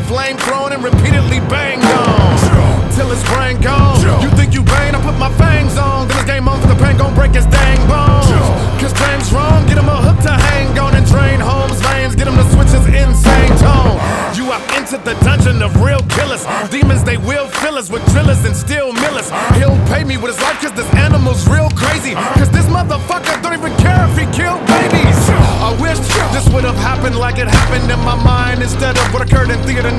flame thrown and repeatedly banged on till his brain gone. You think you vain? I put my fangs on, then it's game on for the pain gon' break his dang bones. Cause James wrong, get him a hook to hang on and drain Holmes' veins, get him to switch his insane tone. You have entered the dungeon of real killers. Demons, they will fill us with drillers and steel millers. He'll pay me with his life cause this animal's real crazy. Cause this motherfucker don't even care if he killed babies. I wish this would have happened like it happened in my mind instead of what occurred in theater.